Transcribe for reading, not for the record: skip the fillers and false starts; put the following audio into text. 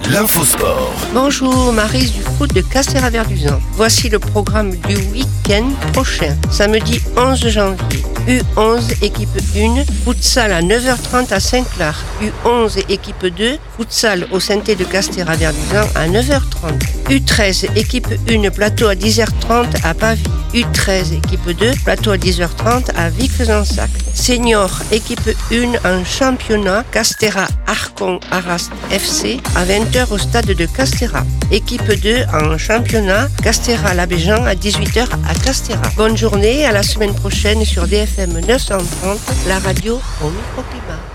L'infosport. Bonjour, Maryse du foot de Castéra-Verduzan. Voici le programme du week-end prochain. Samedi 11 janvier, U11 équipe 1, futsal à 9h30 à Saint-Clar. U11 équipe 2, futsal au Synthé de Castéra-Verduzan à 9h30. U13 équipe 1, plateau à 10h30 à Pavie. U13 équipe 2, plateau à 10h30 à Vic-Fezensac. Senior équipe 1 en championnat, Castéra Arcon Arras FC à 20h au stade de Castéra. Équipe 2 en championnat, Castéra Labéjan à 18h à Castéra. Bonne journée, à la semaine prochaine sur DFM 930, la radio au microclimat.